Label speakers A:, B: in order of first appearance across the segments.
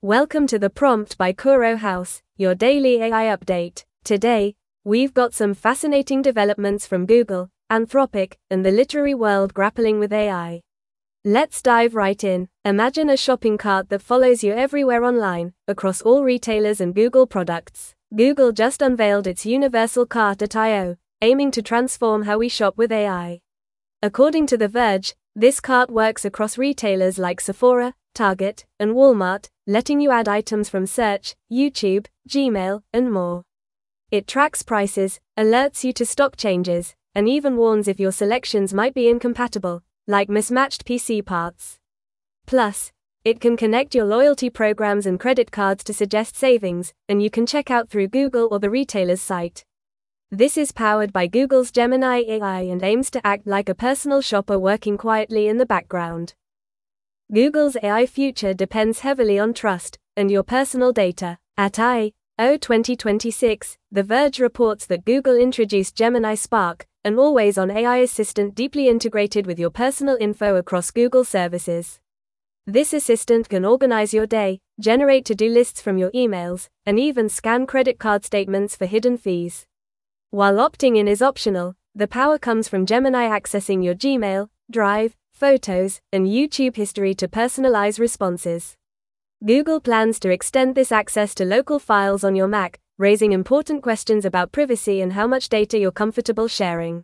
A: Welcome to the Prompt by Kuro House, your daily AI update. Today, we've got some fascinating developments from Google, Anthropic, and the literary world grappling with AI. Let's dive right in. Imagine a shopping cart that follows you everywhere online, across all retailers and Google products. Google just unveiled its Universal Cart at I/O, aiming to transform how we shop with AI. According to The Verge, this cart works across retailers like Sephora, Target, and Walmart, letting you add items from Search, YouTube, Gmail, and more. It tracks prices, alerts you to stock changes, and even warns if your selections might be incompatible, like mismatched PC parts. Plus, it can connect your loyalty programs and credit cards to suggest savings, and you can check out through Google or the retailer's site. This is powered by Google's Gemini AI and aims to act like a personal shopper working quietly in the background. Google's AI future depends heavily on trust and your personal data. At I/O 2026, The Verge reports that Google introduced Gemini Spark, an always-on AI assistant deeply integrated with your personal info across Google services. This assistant can organize your day, generate to-do lists from your emails, and even scan credit card statements for hidden fees. While opting in is optional, the power comes from Gemini accessing your Gmail, Drive, Photos, and YouTube history to personalize responses. Google plans to extend this access to local files on your Mac, raising important questions about privacy and how much data you're comfortable sharing.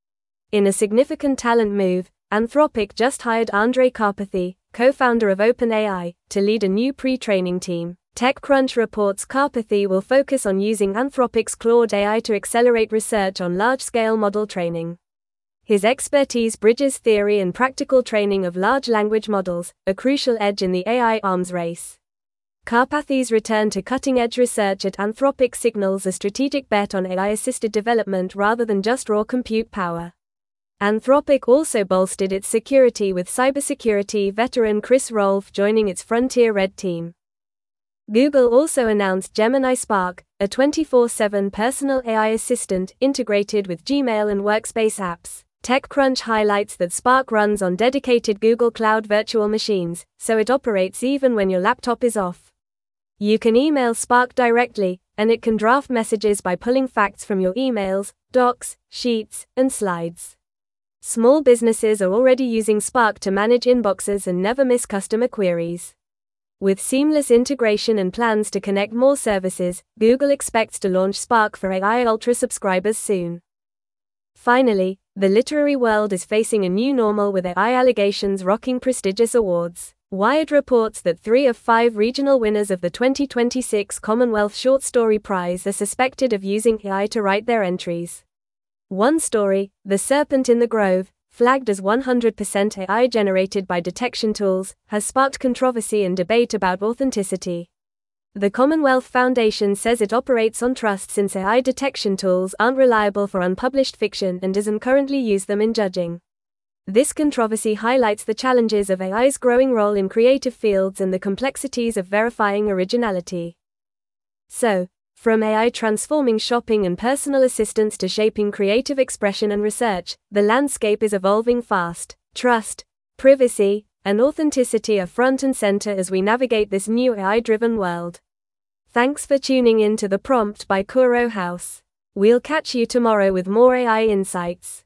A: In a significant talent move, Anthropic just hired Andre Karpathy, co-founder of OpenAI, to lead a new pre-training team. TechCrunch reports Karpathy will focus on using Anthropic's Claude AI to accelerate research on large-scale model training. His expertise bridges theory and practical training of large language models, a crucial edge in the AI arms race. Karpathy's return to cutting-edge research at Anthropic signals a strategic bet on AI-assisted development rather than just raw compute power. Anthropic also bolstered its security with cybersecurity veteran Chris Rolfe joining its Frontier Red team. Google also announced Gemini Spark, a 24/7 personal AI assistant integrated with Gmail and Workspace apps. TechCrunch highlights that Spark runs on dedicated Google Cloud virtual machines, so it operates even when your laptop is off. You can email Spark directly, and it can draft messages by pulling facts from your emails, docs, sheets, and slides. Small businesses are already using Spark to manage inboxes and never miss customer queries. With seamless integration and plans to connect more services, Google expects to launch Spark for AI Ultra subscribers soon. Finally, the literary world is facing a new normal with AI allegations rocking prestigious awards. Wired reports that 3 of 5 regional winners of the 2026 Commonwealth Short Story Prize are suspected of using AI to write their entries. One story, The Serpent in the Grove, flagged as 100% AI generated by detection tools, has sparked controversy and debate about authenticity. The Commonwealth Foundation says it operates on trust since AI detection tools aren't reliable for unpublished fiction and doesn't currently use them in judging. This controversy highlights the challenges of AI's growing role in creative fields and the complexities of verifying originality. So, from AI transforming shopping and personal assistance to shaping creative expression and research, the landscape is evolving fast. Trust, privacy, and authenticity are front and center as we navigate this new AI-driven world. Thanks for tuning in to The Prompt by Kuro House. We'll catch you tomorrow with more AI insights.